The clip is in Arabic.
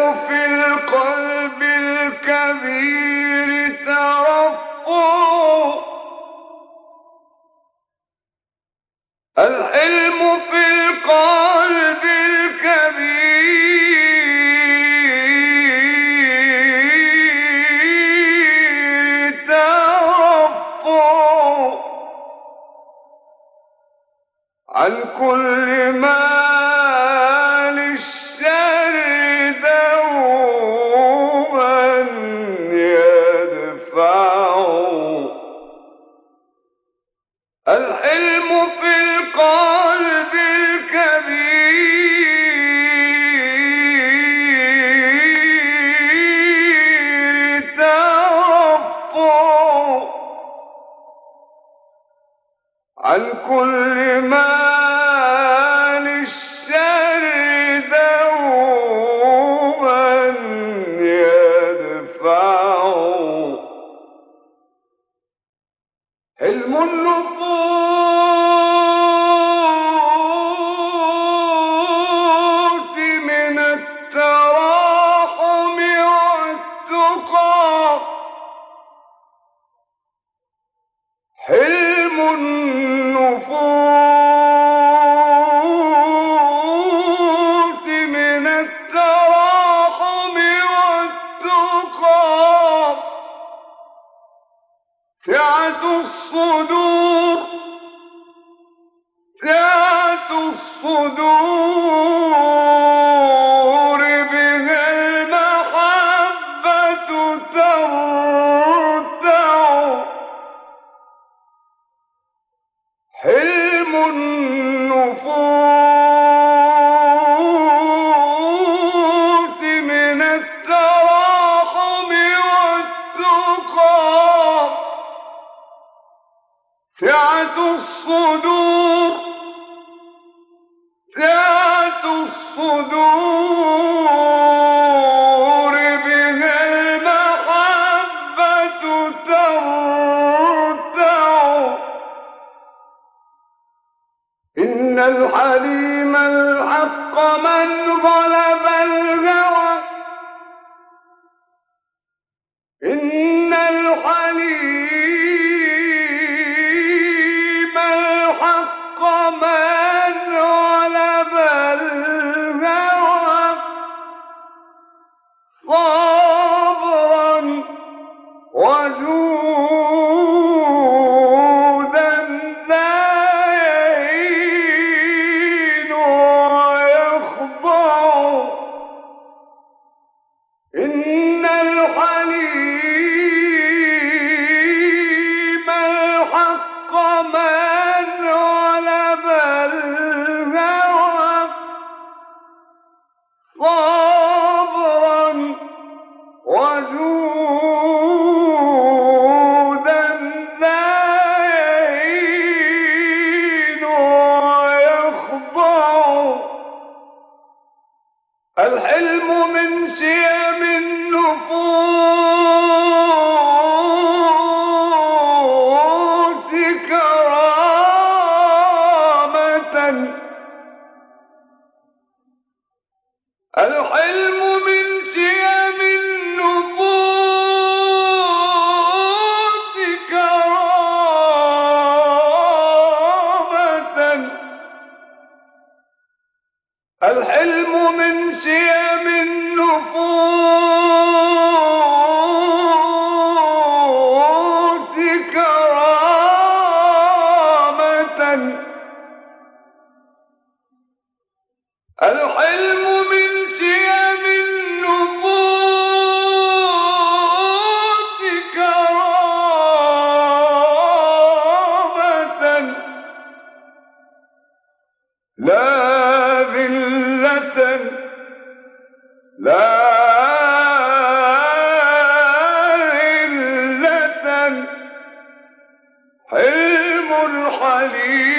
في القلب الكبير ترفع، الحلم في القلب الكبير ترفع عن كل ما للشر دوما يدفع، الحلم في القلب الكبير ترفع عن كل ما للشر دوما يدفع، حلم النفوس من التراحم والتقى، حلم النفوس من التراحم والتقى، سعة الصدور سعة الصدور بها المحبة ترتع، حلم النفوس من التراحم والتقى، سعة الصدور سعة الصدور بها المحبة ترتع، إن الحليم الحق من غلب الهوى، إن الحليم الحق من غلب الهوى، صبرا وجودا لا يهين ويخضع، إن الحليم الحق من غلب الهوى، صبرا وجودا لا يهين ويخضع، الحلم من شيم النفوس كرامة، الحلم من شيم النفوس كرامة، الحلم من شيم النفوس كرامة، الحلم من شيم النفوس كرامة، لا ذلة لا ذلة، حلم الحليم